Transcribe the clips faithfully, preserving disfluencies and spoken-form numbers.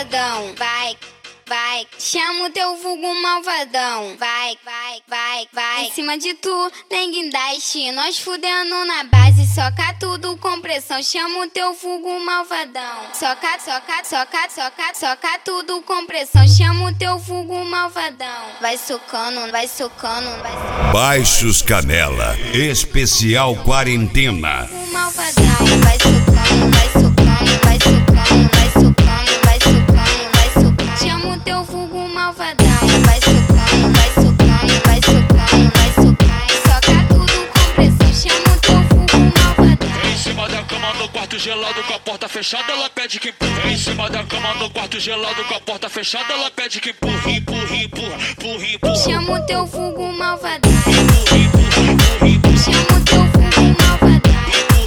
malvadão, vai, vai. Chama o teu vulgo malvadão, vai, vai, vai, vai. Em cima de tu, tem guindaste, nós fudendo na base, soca tudo com pressão. Chama o teu vulgo malvadão, soca, soca, soca, soca, soca tudo com pressão. Chama o teu vulgo malvadão, vai socando, vai socando, vai socando. Baixos Canela, especial quarentena. O malvadão, vai socando, vai socando, vai socando, vai socando, vai socando, vai socando. Chama o teu vulgo malvadão, vai socando, vai socando, vai socando, vai socando. Soca tudo com pressão, chama o teu vulgo malvadão. Em cima da cama no quarto gelado com a porta fechada, ela pede que empurra. Em cima da cama no quarto gelado com a porta fechada, ela pede que empurra, empurra, empurra, empurra, empurra. Chama o teu vulgo malvadão, Empurra, empurra, empurra, empurra. chama o teu vulgo malvadão,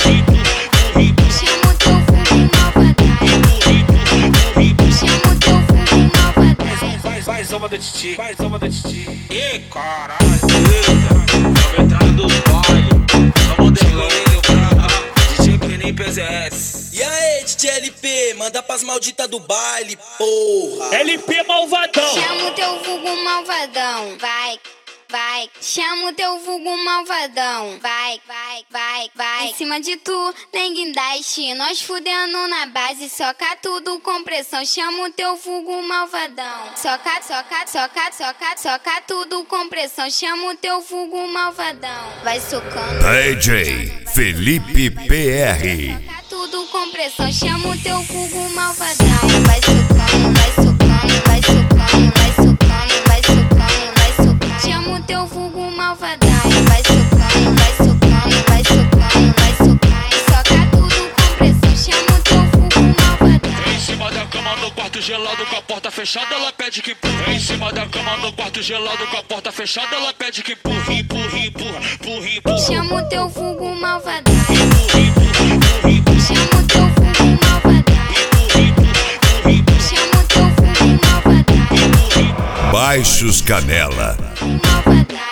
chama o teu vulgo malvadão, chama o teu vulgo malvadão. Faz, faz uma da Titi, faz uma da Titi. Ih, caralho, eita. Entrada do baile, vamos decorinho pra D J Penin P Z S. E aí, D J L P, manda pras malditas do baile, porra. L P malvadão. Chama o teu vulgo malvadão, vai, vai. Chama o teu vulgo malvadão, vai, vai, vai, vai. Em cima de tu, tem guindaste, nós fudendo na base, soca tudo com pressão. Chama o teu vulgo malvadão, soca, soca, soca, soca, soca tudo com pressão. Chama o teu vulgo malvadão, vai socando. D J Felipe P R. Soca tudo com pressão, chama o teu vulgo malvadão, vai socando, vai socando, vai socando, vai socando, vai socando, vai socando. Chama o teu vulgo malvadão, vai socando, vai socando, vai socando, vai socando. Soca tudo com pressão, chama o teu vulgo malvadão. Em cima da cama no quarto gelado com a porta fechada, ela pede que empurra. Em cima da cama no quarto gelado com a porta fechada, ela pede que empurra, empurra, empurra, empurra, empurra. Chama o teu vulgo malvadão, Empurra, empurra, empurra, empurra. chama o teu vulgo malvadão, chama o teu vulgo malvadão, Baixos Canela. malvadão.